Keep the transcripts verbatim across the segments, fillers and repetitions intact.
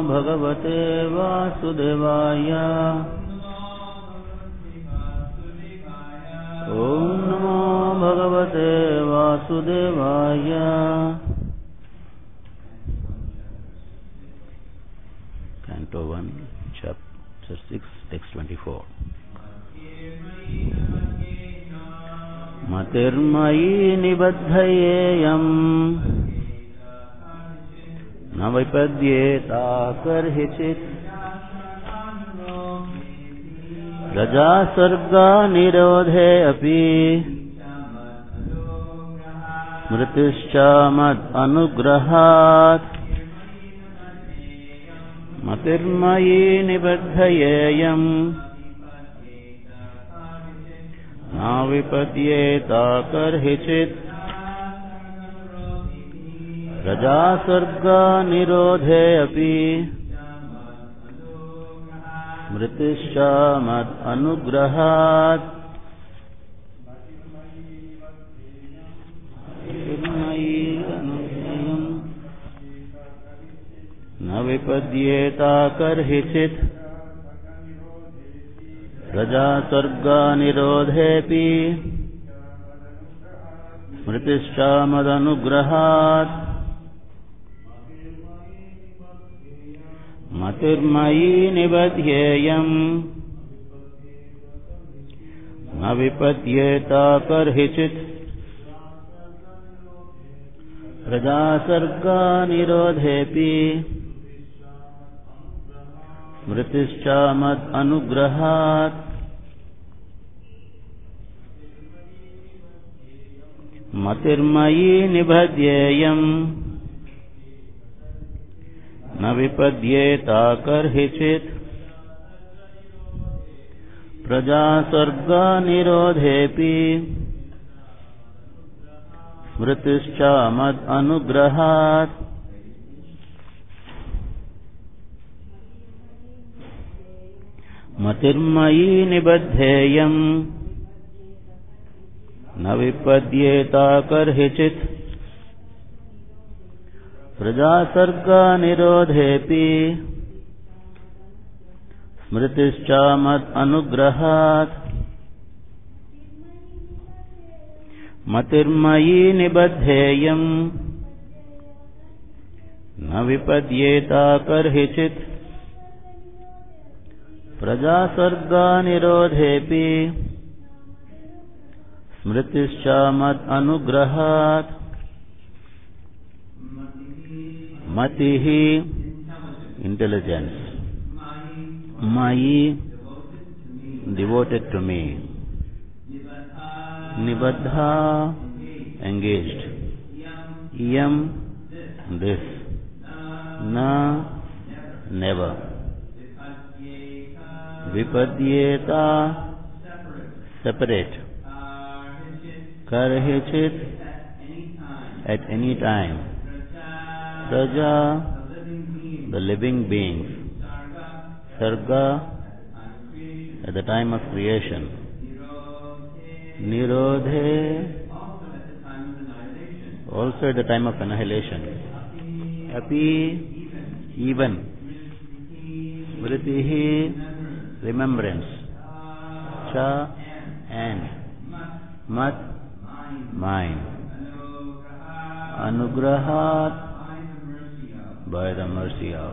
भगवते वासुदेवाय। ओम नमो भगवते वासुदेवाय। Canto one, chapter six, text twenty-four. मतिर्मयि निबद्धयेयम् न विपद्येता कर्हिचित् प्रजासर्गा निरोधे अपि मृत्युश्च मद् अनुग्रहात्। मतिर्मयि निबद्धयेयम् न विपद्येता कर्हिचित् प्रजासर्गा निरोधे अपि मृत्युश्च मद् अनुग्रहात्। न विपद्येता कर्हिचित् प्रजासर्गा निरोधेऽपि स्मृतिश्च मदनुग्रहात्। मतिर्मयि निबध्येयम् न विपद्येता कर्हिचित् प्रजासर्गा निरोधेऽपि स्मृतिश्च मद् अनुग्रहात्। मतिर्मयि निबध्येयम् न विपद्येता कर्हिचित् प्रजासर्गा निरोधेऽपि स्मृतिश्च मद् अनुग्रहात्। मतिर्मयि निबद्धेयम् न विपद्येता कर्हिचित् प्रजासर्गा निरोधेऽपि स्मृतिश्च मद् अनुग्रहात्। मतिर्मयि निबद्धेयम् न विपद्येता कर्हिचित् प्रजासर्गा निरोधेऽपि स्मृतिश्च मद् अनुग्रहात्। मतिः intelligence, mayi devoted to me, nibaddha engaged, yam this, na never, vipadyeta separate, karhichit at any time, praja the living beings, sarga at the time of creation, nirodhe also at the time of annihilation, api even, smritihi remembrance, cha and, mat mine, anugrahat by the mercy of.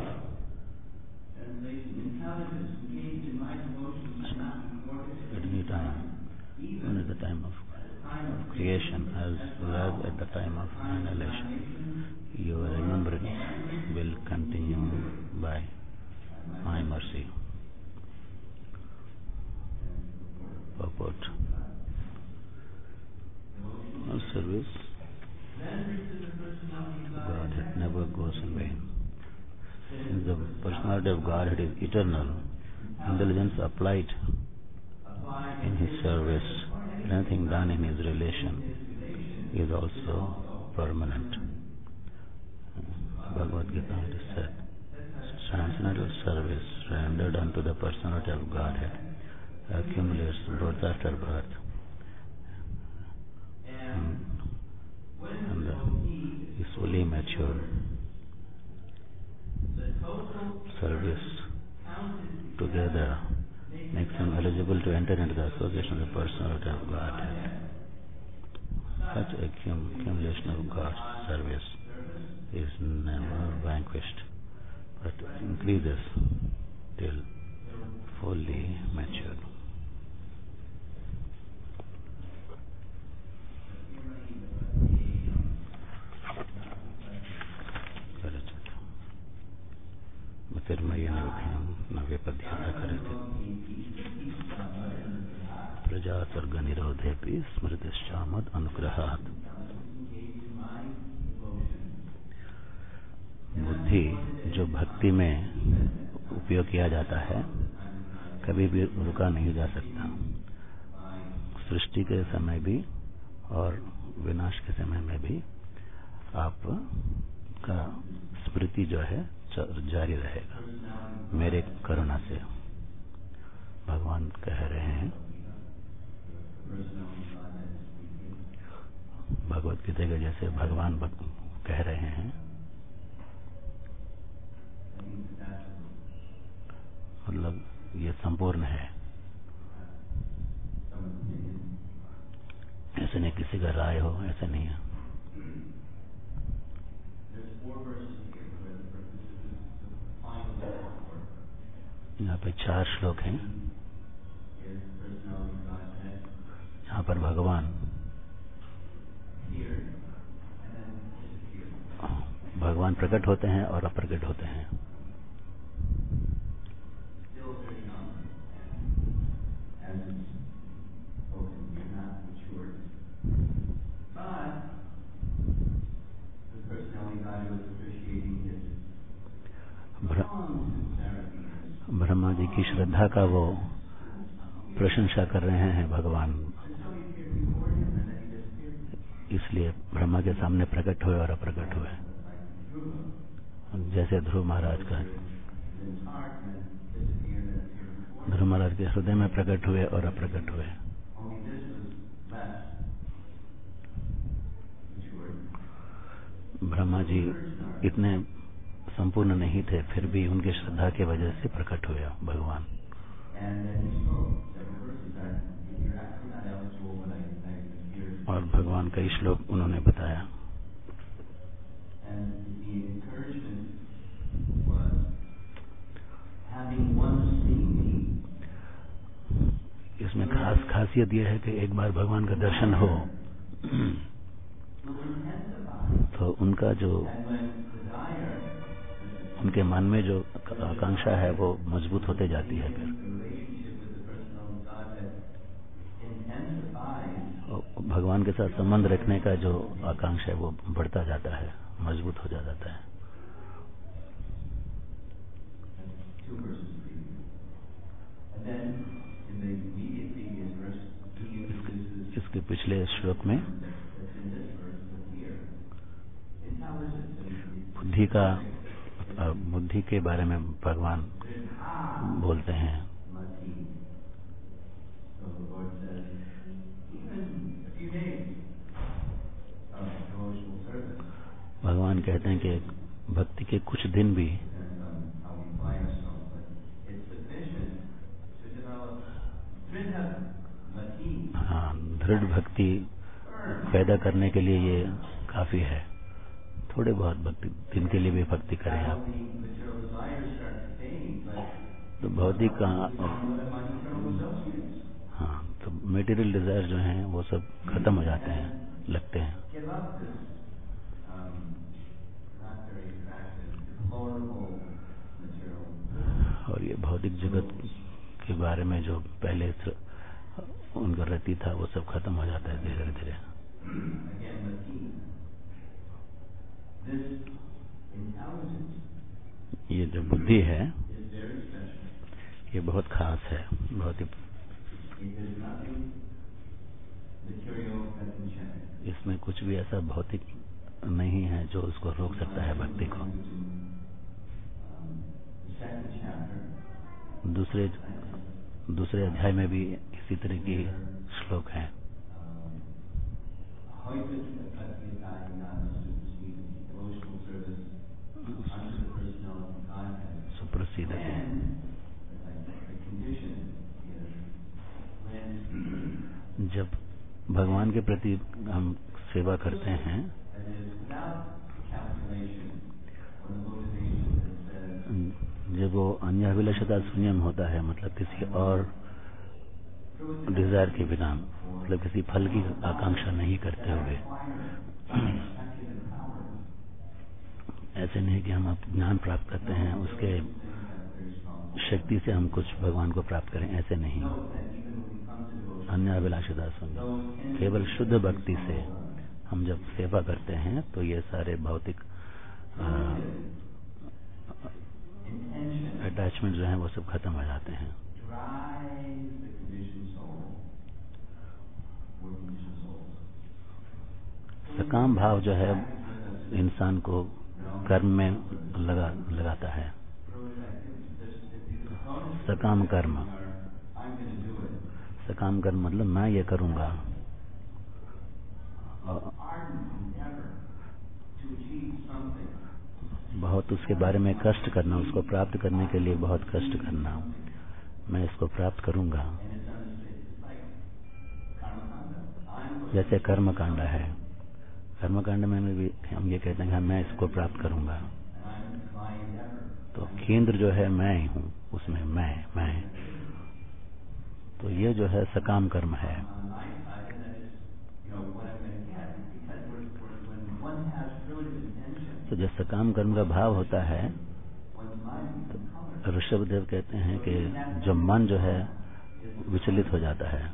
At any time, even at the time of creation as well as at the time of annihilation, your remembrance will continue by my mercy. Purport. Our service God it never goes in vain. Since the personality of Godhead is eternal, intelligence applied in His service, anything done in His relation is also permanent. Bhagavad Gita it is said, transcendental service rendered unto the personality of Godhead accumulates birth after birth, and, and uh, is fully matured. service together makes him eligible to enter into the association of the personality of Godhead. Such accumulation of God's service is never vanquished, but increases till fully matured. प्रजासर्ग निरोधेपि स्मृतिश्चामद अनुग्रहात्। बुद्धि जो भक्ति में उपयोग किया जाता है कभी भी रुका नहीं जा सकता। सृष्टि के समय भी और विनाश के समय में भी आपका स्मृति जो है जारी रहेगा मेरे करुणा से। भगवान कह रहे हैं भगवत गीता के जैसे भगवान कह रहे हैं, मतलब ये संपूर्ण है। ऐसे नहीं किसी का राय हो, ऐसा नहीं है। यहाँ पे चार श्लोक हैं। यहाँ पर भगवान भगवान प्रकट होते हैं और अप्रकट होते हैं। ब्रह्मा जी की श्रद्धा का वो प्रशंसा कर रहे हैं भगवान, इसलिए ब्रह्मा के सामने प्रकट हुए और अप्रकट हुए। जैसे ध्रुव महाराज का ध्रुव महाराज के हृदय में प्रकट हुए और अप्रकट हुए। ब्रह्मा जी इतने संपूर्ण नहीं थे, फिर भी उनकी श्रद्धा की वजह से प्रकट हुए भगवान। और भगवान कई श्लोक उन्होंने बताया। इसमें खास खासियत यह है कि एक बार भगवान का दर्शन हो तो उनका जो उनके मन में जो आकांक्षा है वो मजबूत होते जाती है। फिर भगवान के साथ संबंध रखने का जो आकांक्षा है वो बढ़ता जाता है, मजबूत हो जाता है। इसके पिछले श्लोक में बुद्धि का बुद्धि के बारे में भगवान बोलते हैं। भगवान कहते हैं कि भक्ति के कुछ दिन भी हाँ दृढ़ भक्ति पैदा करने के लिए ये काफी है। थोड़े बहुत भक्ति दिन के लिए भी भक्ति करें आप तो भौतिक का हाँ तो मेटीरियल डिजायर जो हैं वो सब खत्म हो जाते हैं, लगते हैं। और ये भौतिक जगत के बारे में जो पहले उनका रति था वो सब खत्म हो जाता है धीरे धीरे। ये जो बुद्धि है ये बहुत खास है, बहुत ही इसमें कुछ भी ऐसा भौतिक नहीं है जो उसको रोक सकता है भक्ति को। दूसरे दूसरे अध्याय में भी इसी तरह की श्लोक हैं। see the thing. जब भगवान के प्रति हम सेवा करते हैं, जब वो अन्य अभिलाषता शून्यम होता है, मतलब किसी और डिजायर के बिना, मतलब किसी फल की आकांक्षा नहीं करते हुए, ऐसे नहीं कि हम ज्ञान प्राप्त करते हैं उसके शक्ति से हम कुछ भगवान को प्राप्त करें, ऐसे नहीं। अन्य अभिलाषता शून्य, केवल शुद्ध भक्ति से हम जब सेवा करते हैं तो ये सारे भौतिक अटैचमेंट जो हैं वो सब खत्म हो जाते हैं। सकाम भाव जो है इंसान को कर्म में लगा लगाता है। सकाम कर्म, सकाम कर्म मतलब मैं ये करूंगा। बहुत उसके बारे में कष्ट करना, उसको प्राप्त करने के लिए बहुत कष्ट करना, मैं इसको प्राप्त करूंगा। जैसे कर्म कांड है, कर्म कांड में भी हम ये कहते हैं कि मैं इसको प्राप्त करूंगा। तो केंद्र जो है मैं ही हूं, उसमें मैं मैं तो ये जो है सकाम कर्म है। तो जब सकाम कर्म का भाव होता है तो ऋषभदेव कहते हैं कि जो मन जो है विचलित हो जाता है।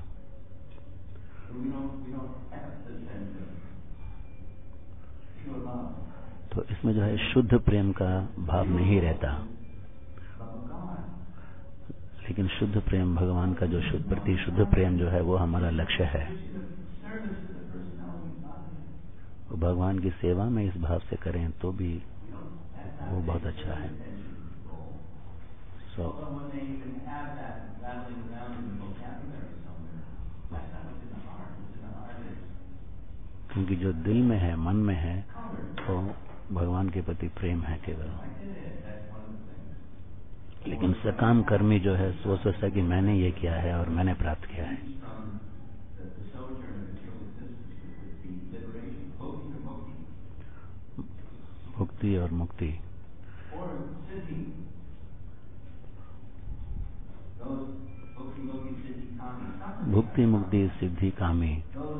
तो इसमें जो है शुद्ध प्रेम का भाव नहीं रहता, लेकिन शुद्ध प्रेम भगवान का जो शुद्ध प्रति शुद्ध प्रेम जो है वो हमारा लक्ष्य है। तो भगवान की सेवा में इस भाव से करें तो भी वो बहुत अच्छा है। so, क्योंकि जो दिल में है, मन में है, तो भगवान के प्रति प्रेम है केवल। लेकिन सकाम कर्मी जो है सोच सोचता है कि मैंने ये किया है और मैंने प्राप्त किया है। भुक्ति और मुक्ति, भुक्ति मुक्ति सिद्धि कामी,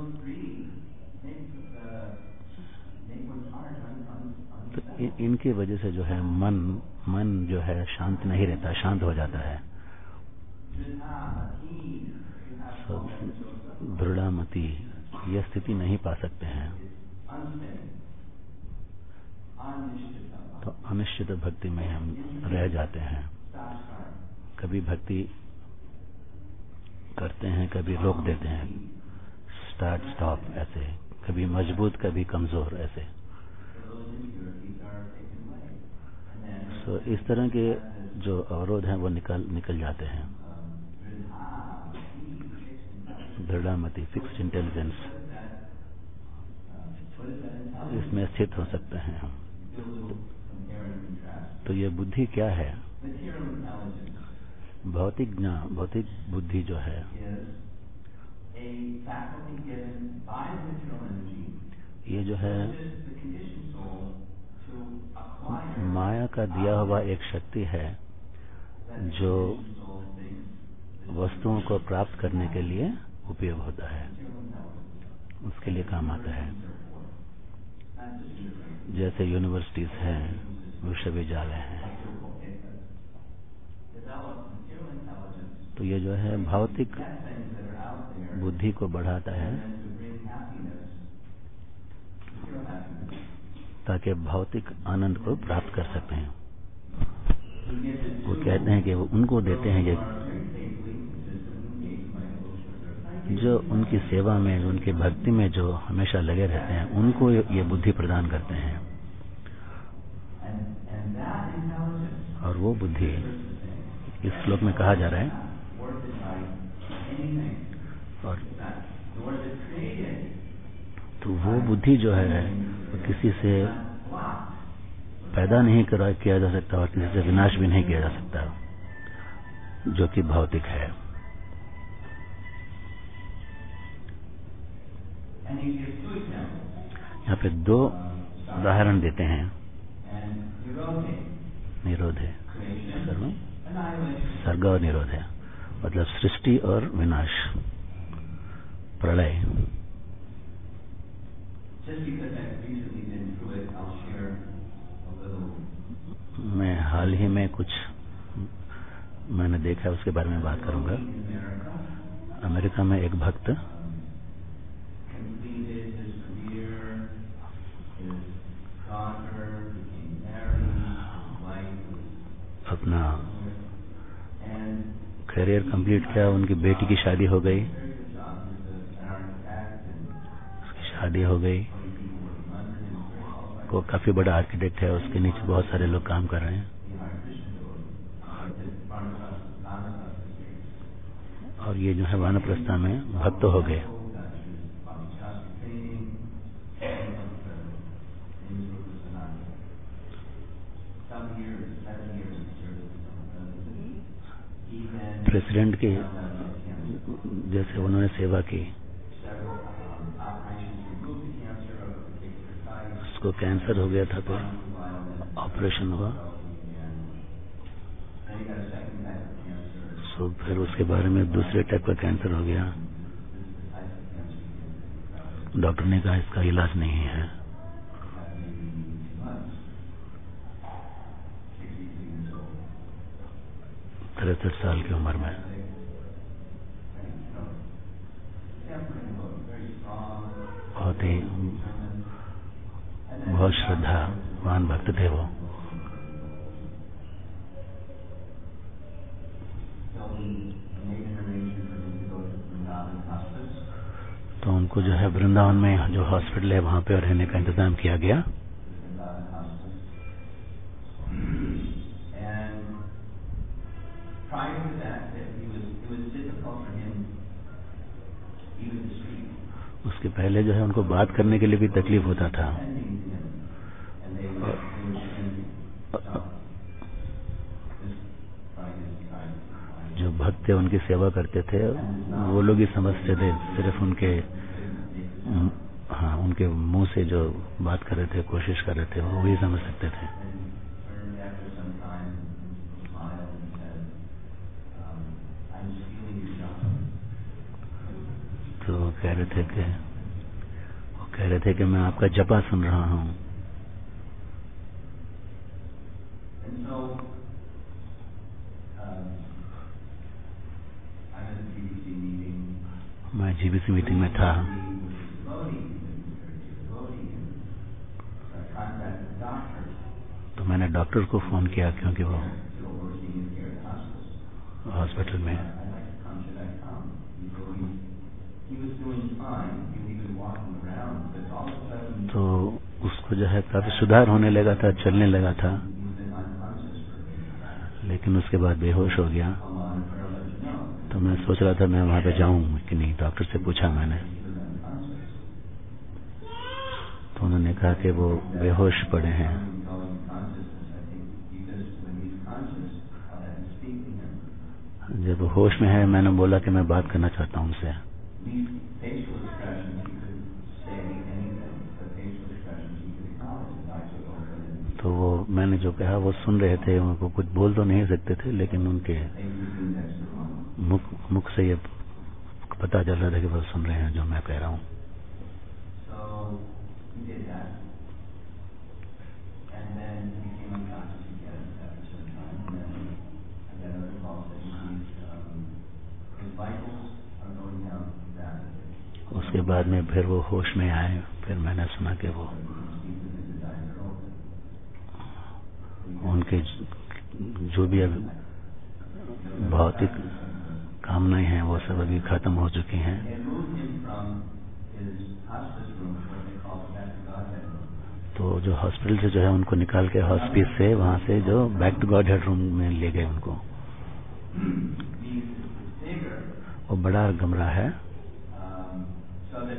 तो इनकी वजह से जो है मन मन जो है शांत नहीं रहता, शांत हो जाता है। दृढ़मति यह स्थिति नहीं पा सकते हैं। तो अनिश्चित भक्ति में हम रह जाते हैं। कभी भक्ति करते हैं, कभी रोक देते हैं, स्टार्ट स्टॉप ऐसे, कभी मजबूत कभी कमजोर ऐसे। तो so, इस तरह के जो अवरोध हैं वो निकल निकल जाते हैं। दृढ़मति, फिक्स्ड इंटेलिजेंस, इसमें स्थित हो सकते हैं हम। तो ये बुद्धि क्या है? भौतिक ज्ञान, भौतिक बुद्धि जो है ये जो है माया का दिया हुआ एक शक्ति है जो वस्तुओं को प्राप्त करने के लिए उपयोग होता है, उसके लिए काम आता है। जैसे यूनिवर्सिटीज हैं, विश्वविद्यालय हैं, तो ये जो है भौतिक बुद्धि को बढ़ाता है ताकि भौतिक आनंद को प्राप्त कर सकते हैं। वो कहते हैं कि वो उनको देते हैं ये जो उनकी सेवा में, उनकी भक्ति में जो हमेशा लगे रहते हैं, उनको ये बुद्धि प्रदान करते हैं। और वो बुद्धि इस श्लोक में कहा जा रहा है, और तो वो बुद्धि जो है वो किसी से पैदा नहीं करा किया जा सकता और किसी से विनाश भी नहीं किया जा सकता, जो कि भौतिक है। यहाँ पे दो उदाहरण देते हैं। निरोध है, सर्ग और निरोध है, मतलब सृष्टि और विनाश, प्रलय। मैं हाल ही में कुछ मैंने देखा है, उसके बारे में बात करूंगा। अमेरिका में एक भक्त अपना करियर कंप्लीट किया, उनकी बेटी की शादी हो गई, उसकी शादी हो गई। वो काफी बड़ा आर्किटेक्ट है, उसके नीचे बहुत सारे लोग काम कर रहे हैं। और ये जो है वानप्रस्थ में भक्त हो गए। प्रेसिडेंट के जैसे उन्होंने सेवा की। उसको कैंसर हो गया था, तो ऑपरेशन हुआ। सो फिर उसके बारे में दूसरे टाइप का कैंसर हो गया। डॉक्टर ने कहा इसका इलाज नहीं है। तिरसठ साल की उम्र में। बहुत ही बहुत श्रद्धावान भक्त थे वो। तो उनको जो है वृंदावन में जो हॉस्पिटल है वहां पे रहने का इंतजाम किया गया। उसके पहले जो है उनको बात करने के लिए भी तकलीफ होता था। जो भक्त थे उनकी सेवा करते थे, वो लोग ही समझते थे। सिर्फ उनके हाँ उनके मुंह से जो बात कर रहे थे, कोशिश कर रहे थे, वो ही समझ सकते थे। तो वो कह रहे थे कि वो कह रहे थे कि मैं आपका जपा सुन रहा हूं। मैं जीबीसी मीटिंग में था। तो मैंने डॉक्टर को फोन किया, क्योंकि वो हॉस्पिटल में। तो उसको जो है काफी सुधार होने लगा था, चलने लगा था, लेकिन उसके बाद बेहोश हो गया। तो मैं सोच रहा था मैं वहां पे जाऊं कि नहीं। डॉक्टर से पूछा मैंने, तो उन्होंने कहा कि वो बेहोश पड़े हैं। जब वो होश में है, मैंने बोला कि मैं बात करना चाहता हूं उनसे। तो वो मैंने जो कहा वो सुन रहे थे। उनको कुछ बोल तो नहीं सकते थे, लेकिन उनके मुख मुख से ये पता चल रहा था कि वो सुन रहे हैं जो मैं कह रहा हूं। उसके बाद में फिर वो होश में आए। फिर मैंने सुना कि वो उनके जो भी भौतिक कामनाएं हैं वो सब अभी खत्म हो चुकी हैं। तो जो हॉस्पिटल से जो है उनको निकाल के हॉस्पिस से वहां से जो back to God head room में ले गए उनको। वो बड़ा कमरा है।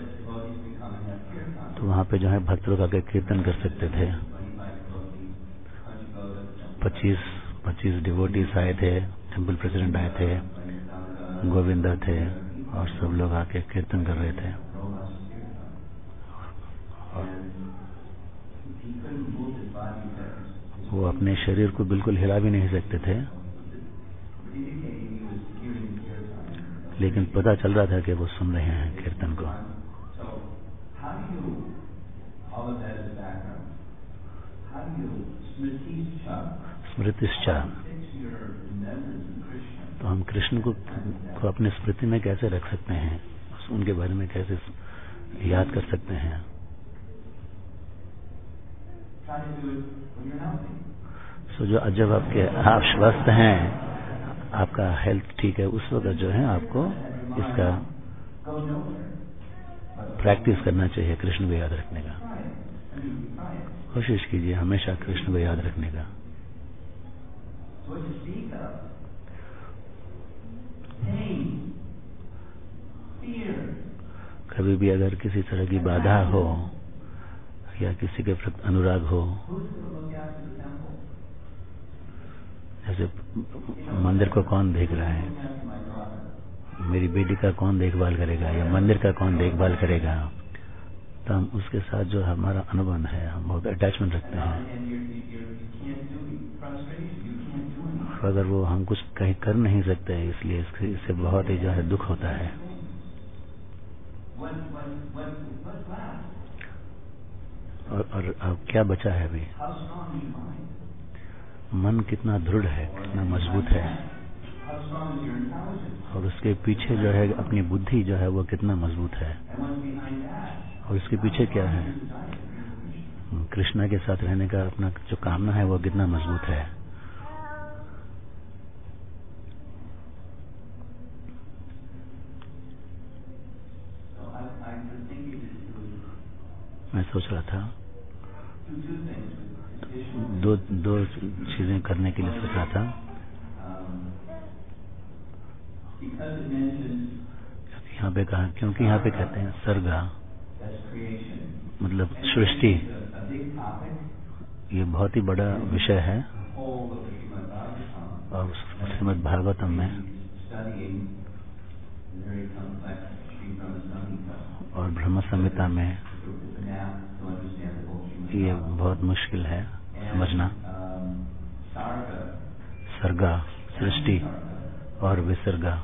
तो वहां पे जो है भक्त लोग आके कीर्तन कर सकते थे। पच्चीस पच्चीस डिवोटीज आए थे, टेम्पल प्रेसिडेंट आए थे, गोविंदा थे और सब लोग आके कीर्तन कर रहे थे। और वो अपने शरीर को बिल्कुल हिला भी नहीं सकते थे, लेकिन पता चल रहा था कि वो सुन रहे हैं कीर्तन को। स्मृतिश्चा, तो हम कृष्ण को, को अपने स्मृति में कैसे रख सकते हैं, उनके बारे में कैसे याद कर सकते हैं। सो जो जब आपके आप स्वस्थ हैं, आपका हेल्थ ठीक है, उस वक्त जो है आपको इसका प्रैक्टिस करना चाहिए, कृष्ण को याद रखने का। कोशिश कीजिए हमेशा कृष्ण को याद रखने का। कभी भी अगर किसी तरह की बाधा हो या किसी के प्रति अनुराग हो, जैसे मंदिर को कौन देख रहा है, मेरी बेटी का कौन देखभाल करेगा या मंदिर का कौन देखभाल करेगा, तो हम उसके साथ जो हमारा अनुबंध है, हम बहुत अटैचमेंट रखते हैं। अगर वो हम कुछ कहीं कर नहीं सकते, इसलिए इससे बहुत ही जो है दुख होता है। और, और अब क्या बचा है अभी? मन कितना दृढ़ है, कितना मजबूत है, और उसके पीछे जो है अपनी बुद्धि जो है वो कितना मजबूत है, और उसके पीछे क्या है, कृष्णा के साथ रहने का अपना जो कामना है वो कितना मजबूत है। मैं सोच रहा था दो दो चीजें करने के लिए सोच रहा था। यहाँ पे कहा, क्योंकि यहाँ पे कहते हैं सर्गा मतलब सृष्टि, ये बहुत ही बड़ा विषय है। और श्रीमद् भागवतम में और ब्रह्म संहिता में ये बहुत मुश्किल है समझना। सर्गा सृष्टि और विसर्गा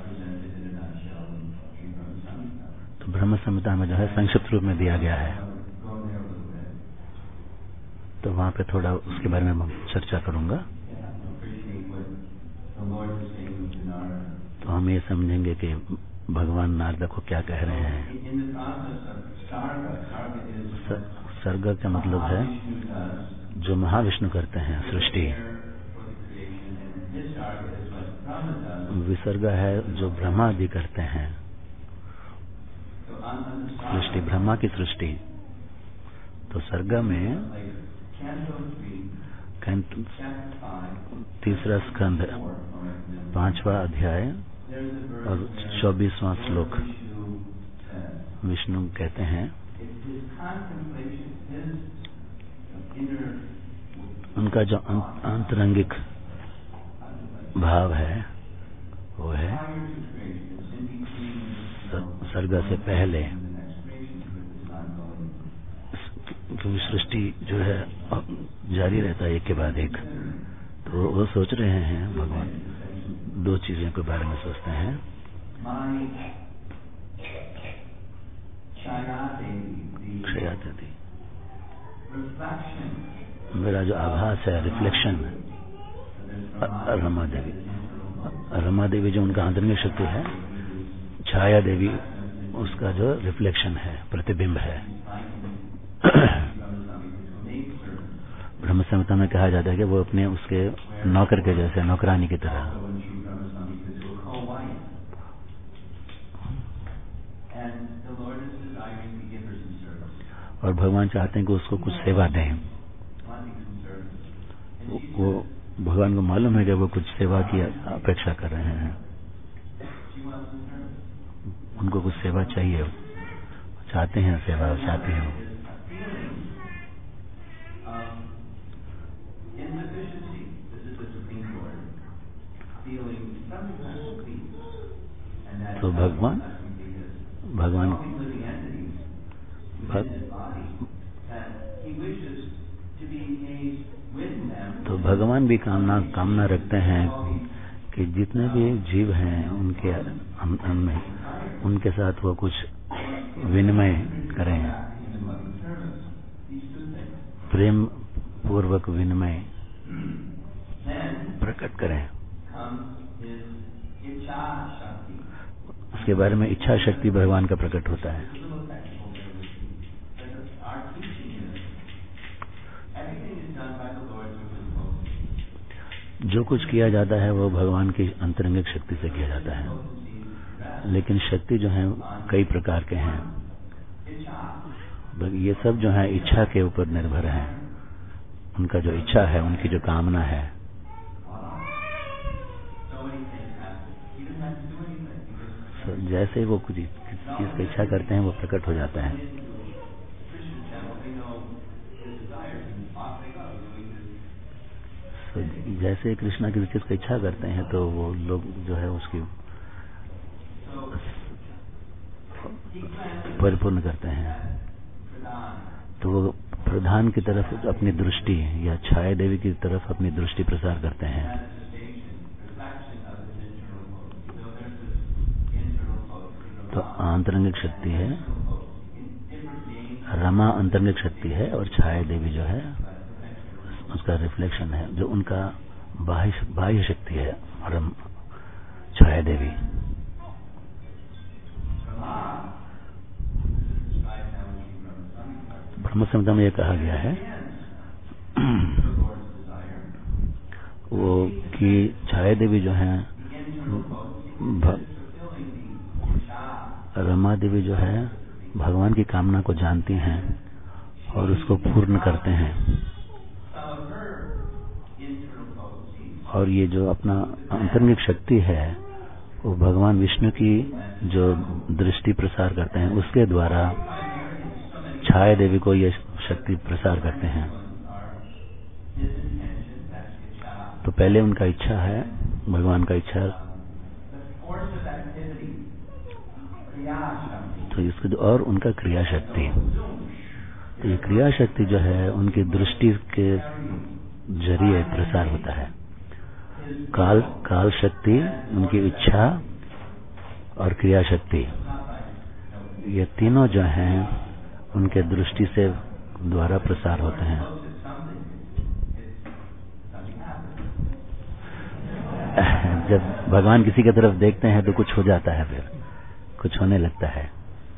तो ब्रह्म संहिता में जो है संक्षिप्त रूप में दिया गया है, तो वहां पे थोड़ा उसके बारे में मैं चर्चा करूंगा। तो हम ये समझेंगे कि भगवान नारद को क्या कह रहे हैं। सर्ग का मतलब है जो महाविष्णु करते हैं सृष्टि, विसर्ग है जो ब्रह्मा जी करते हैं सृष्टि, ब्रह्मा की सृष्टि। तो सर्ग में तीसरा स्कंध पांचवा अध्याय और चौबीसवां श्लोक विष्णु कहते हैं, उनका जो आंतरंगिक भाव है वो है सर्ग से पहले, क्योंकि सृष्टि जो है जारी रहता है एक के बाद एक। तो वो सोच रहे हैं भगवान दो चीजों के बारे में सोचते हैं। क्षया देवी, मेरा जो आभास है, रिफ्लेक्शन, रमा देवी, रमा देवी जो उनका आंतरिक शक्ति है, छाया देवी उसका जो रिफ्लेक्शन है, प्रतिबिंब है। ब्रह्म संहिता में कहा जाता है कि वो अपने उसके नौकर के जैसे, नौकरानी की तरह। और भगवान चाहते हैं कि उसको कुछ सेवा दें। वो भगवान को मालूम है कि वो कुछ सेवा की अपेक्षा कर रहे हैं, उनको कुछ सेवा चाहिए, चाहते हैं सेवा, चाहते हैं। तो भगवान भगवान भग, तो भगवान भी कामना कामना रखते हैं कि जितने भी जीव हैं उनके में उनके साथ वो कुछ विनिमय करें, प्रेम पूर्वक विनिमय प्रकट करें। उसके बारे में इच्छा शक्ति भगवान का प्रकट होता है। जो कुछ किया जाता है वो भगवान की अंतरंगिक शक्ति से किया जाता है, लेकिन शक्ति जो है कई प्रकार के हैं। ये सब जो है इच्छा के ऊपर निर्भर है। उनका जो इच्छा है, उनकी जो कामना है, जैसे वो कुछ चीज की इच्छा करते हैं वो प्रकट हो जाता है। तो जैसे कृष्णा किसी चीज की इच्छा करते हैं तो वो लोग जो है उसकी परिपूर्ण करते हैं। तो वो प्रधान की तरफ अपनी दृष्टि या छाया देवी की तरफ अपनी दृष्टि प्रसार करते हैं। तो आंतरिक शक्ति है, रमा अंतरंगिक शक्ति है, और छाया देवी जो है उसका रिफ्लेक्शन है, जो उनका बाह्य बाह्य शक्ति है। रम छाया देवी ब्रह्म संहिता में यह कहा गया है वो कि छाया देवी जो है, रमा देवी जो है भगवान की कामना को जानती हैं और उसको पूर्ण करते हैं। और ये जो अपना अंतरंगिक शक्ति है वो भगवान विष्णु की जो दृष्टि प्रसार करते हैं उसके द्वारा छाया देवी को ये शक्ति प्रसार करते हैं। तो पहले उनका इच्छा है, भगवान का इच्छा, तो इसको और उनका क्रिया शक्ति। तो ये क्रिया शक्ति जो है उनकी दृष्टि के जरिए प्रसार होता है। काल काल शक्ति, उनकी इच्छा और क्रिया शक्ति, ये तीनों जो हैं उनके दृष्टि से द्वारा प्रसार होते हैं। जब भगवान किसी की तरफ देखते हैं तो कुछ हो जाता है, फिर कुछ होने लगता है।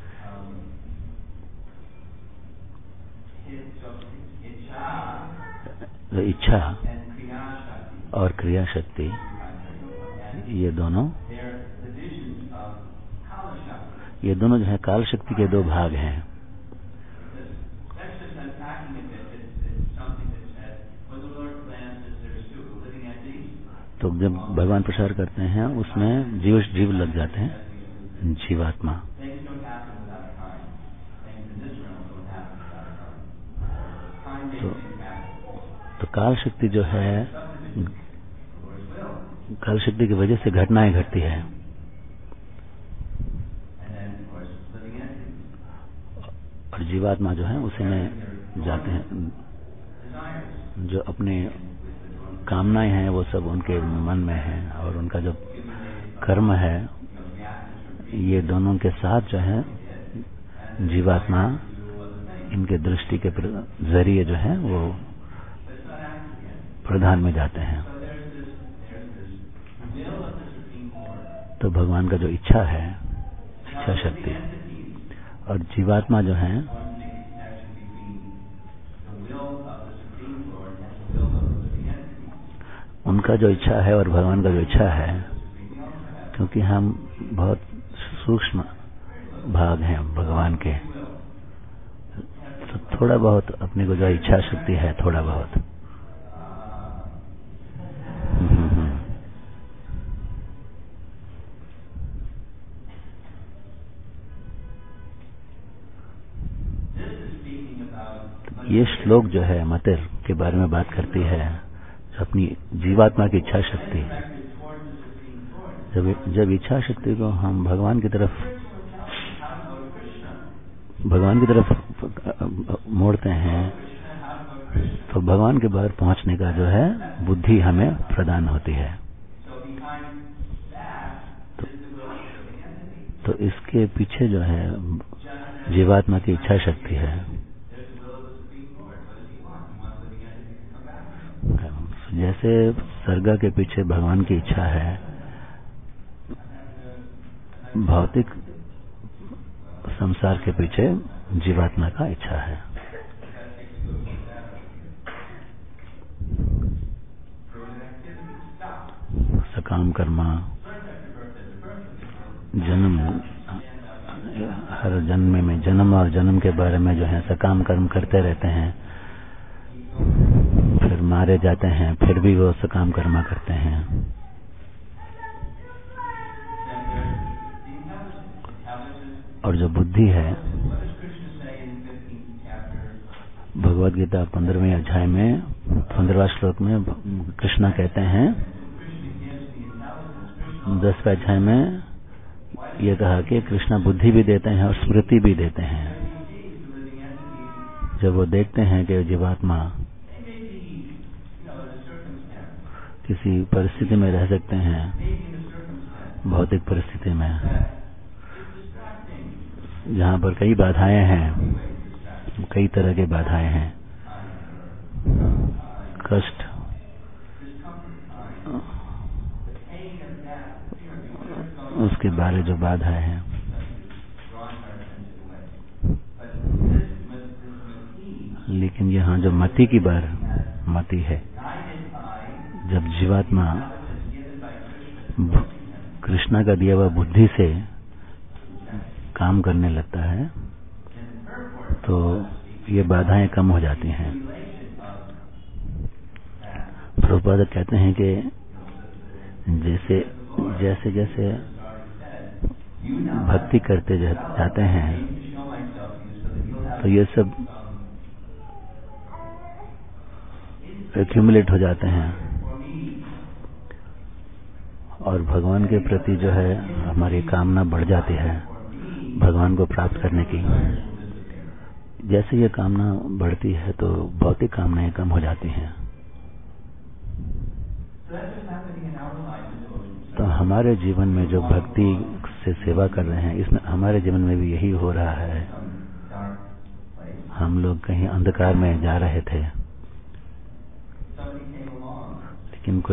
तो इच्छा और क्रिया शक्ति ये दोनों ये दोनों जो है काल शक्ति के दो भाग हैं। तो जब भगवान प्रसार करते हैं उसमें जीव जीव लग जाते हैं, जीवात्मा। तो, तो काल शक्ति जो है, काल शक्ति की वजह से घटनाएं घटती है। और जीवात्मा जो है उसी में जाते हैं। जो अपने कामनाएं हैं वो सब उनके मन में है, और उनका जो कर्म है ये दोनों के साथ जो है जीवात्मा इनके दृष्टि के जरिए जो है वो प्रधान में जाते हैं। तो भगवान का जो इच्छा है, इच्छा शक्ति, और जीवात्मा जो है उनका जो इच्छा है और भगवान का जो इच्छा है, क्योंकि हम बहुत सूक्ष्म भाग हैं भगवान के, तो थोड़ा बहुत अपने को जो इच्छा शक्ति है, थोड़ा बहुत ये श्लोक जो है मतिर के बारे में बात करती है, जो अपनी जीवात्मा की इच्छा शक्ति जब जब इच्छा शक्ति को हम भगवान की तरफ भगवान की तरफ मोड़ते हैं तो भगवान के बाहर पहुंचने का जो है बुद्धि हमें प्रदान होती है। तो, तो इसके पीछे जो है जीवात्मा की इच्छा शक्ति है। जैसे स्वर्ग के पीछे भगवान की इच्छा है, भौतिक संसार के पीछे जीवात्मा का इच्छा है। सकाम कर्मा, जन्म, हर जन्म में जन्म और जन्म के बारे में जो है सकाम कर्म करते रहते हैं, फिर मारे जाते हैं, फिर भी वो सकाम कर्मा करते हैं। और जो बुद्धि है, भगवद गीता पंद्रहवें अध्याय में पंद्रहवां श्लोक में कृष्णा कहते हैं, दसवें अध्याय में ये कहा कि कृष्णा बुद्धि भी देते हैं और स्मृति भी देते हैं। जब वो देखते हैं कि जीवात्मा किसी परिस्थिति में रह सकते हैं, भौतिक परिस्थिति में जहां पर कई बाधाएं हैं, कई तरह की बाधाएं हैं, कष्ट, उसके बारे जो बाधाएं हैं, लेकिन यहाँ जो मति की बार मति है, जब जीवात्मा कृष्णा का दिया हुआ बुद्धि से काम करने लगता है तो ये बाधाएं कम हो जाती हैं। प्रभुपाद कहते हैं कि जैसे जैसे जैसे भक्ति करते जाते हैं तो ये सब एक्यूमुलेट हो जाते हैं और भगवान के प्रति जो है हमारी कामना बढ़ जाती है, भगवान को प्राप्त करने की। जैसे ये कामना बढ़ती है तो भौतिक कामनाएं कम हो जाती हैं। तो हमारे जीवन में जो भक्ति से सेवा कर रहे हैं, इसमें हमारे जीवन में भी यही हो रहा है। हम लोग कहीं अंधकार में जा रहे थे, लेकिन